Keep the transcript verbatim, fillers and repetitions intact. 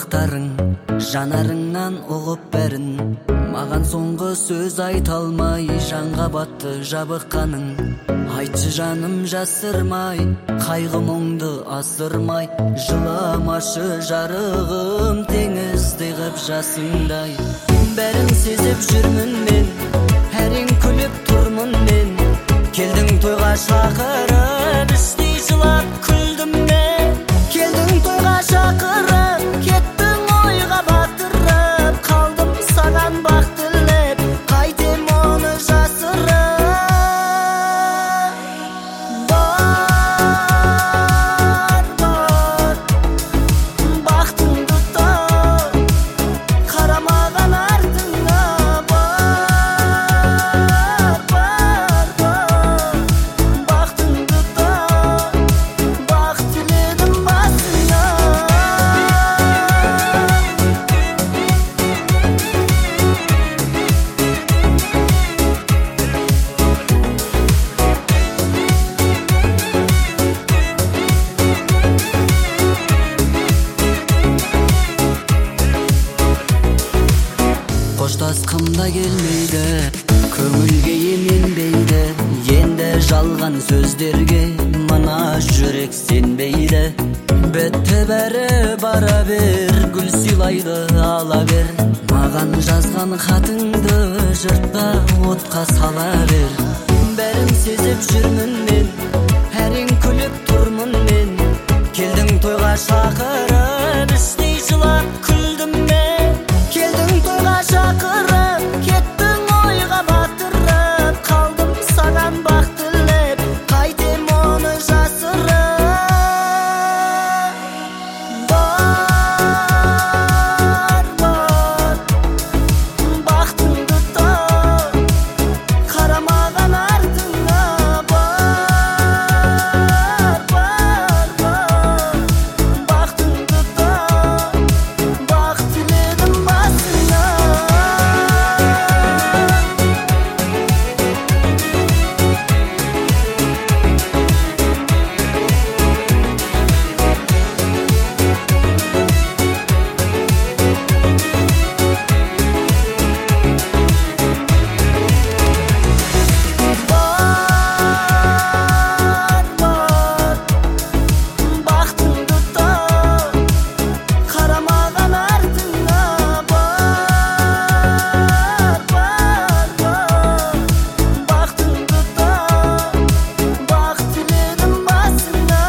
бактарың жанарыңнан угуп берин. Маган соңғы сөз айта алмай жанга батты жабыкканың. Айтчы жаным жасырмай, кайгы моңду асырмай, жыламашы жарыгым теңиздей кып жасыңдай. Бәрін сезіп жүрмін мен, әрін күліп тұрмын мен. Келдің тойға шақырып, істей жылап күлдім мен. Келдің тойға шақырып, кеттің ойға батырып. Қалдым саған бақ тілеп, қайтем оны жасырып. Бар, бар, бақтыңды тап, қарамаған артыңа. Бар, бар, бар, бақтыңды тап, бақ тіледім басыңа. Қоштасқым да келмейді, көңілге еменбейді. Енді жалған сөздерге мына жүрек сенбейді. Бітті бәрі бара бер, гүл сыйлайды ала бер. Маған жазған хатыңды жыртта отқа сала бер. Бәрін сезіп жүрмін мен, әрін күліп тұрмын мен. Келдің тойға шақырып, істей жылап күлдім мен. Келдің тойға шақырып, кеттің ойға батырып. Қалдым саған бақ тілеп, қайтем оны жасырып. Бар, бар, бақтыңды тап, қарамаған артыңа. Бар, бар, бар, бақтыңды тап, бақ тіледім басыңа. Бар, бар, бақтыңды тап, қарамаған артыңа. Бар, бар, бар, бақтыңды тап, бақ тіледім басыңа.